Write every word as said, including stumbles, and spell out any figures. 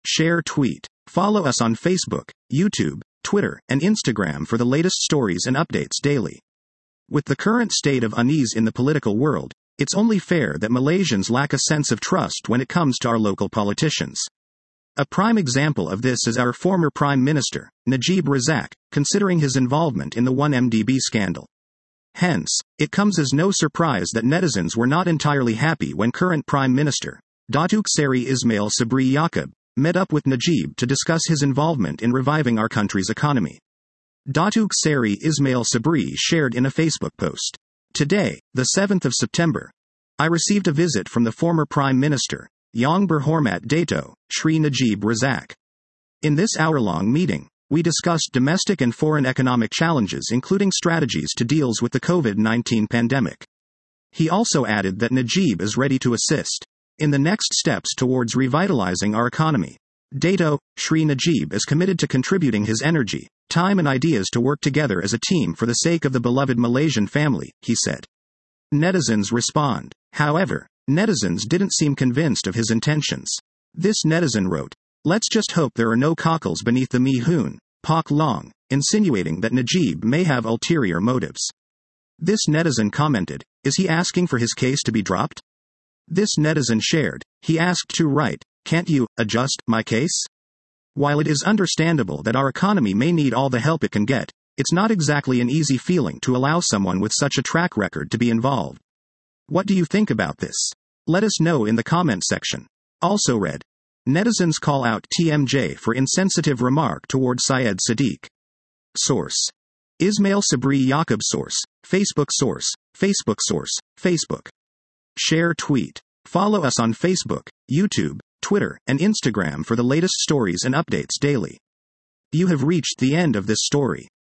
Share tweet. Follow us on Facebook, YouTube, Twitter, and Instagram for the latest stories and updates daily. With the current state of unease in the political world, it's only fair that Malaysians lack a sense of trust when it comes to our local politicians. A prime example of this is our former Prime Minister, Najib Razak, considering his involvement in the one M D B scandal. Hence, it comes as no surprise that netizens were not entirely happy when current Prime Minister, Datuk Seri Ismail Sabri Yaakob, met up with Najib to discuss his involvement in reviving our country's economy. Datuk Seri Ismail Sabri shared in a Facebook post, "Today, the seventh of September, I received a visit from the former Prime Minister, Yang Berhormat Dato' Sri Najib Razak. In this hour-long meeting, we discussed domestic and foreign economic challenges including strategies to deal with the COVID nineteen pandemic." He also added that Najib is ready to assist in the next steps towards revitalizing our economy. Dato' Sri Najib is committed to contributing his energy, time and ideas to work together as a team for the sake of the beloved Malaysian family, he said. Netizens respond. However, netizens didn't seem convinced of his intentions. This netizen wrote, "Let's just hope there are no cockles beneath the Mi Hoon, Pak Long," insinuating that Najib may have ulterior motives. This netizen commented, "Is he asking for his case to be dropped?" This netizen shared, he asked to write, "Can't you adjust my case?" While it is understandable that our economy may need all the help it can get, it's not exactly an easy feeling to allow someone with such a track record to be involved. What do you think about this? Let us know in the comment section. Also read, netizens call out T M J for insensitive remark toward Syed Sadiq. Source: Ismail Sabri Yaakob. Source: Facebook. Source: Facebook. Source: Facebook. Share tweet. Follow us on Facebook, YouTube, Twitter, and Instagram for the latest stories and updates daily. You have reached the end of this story.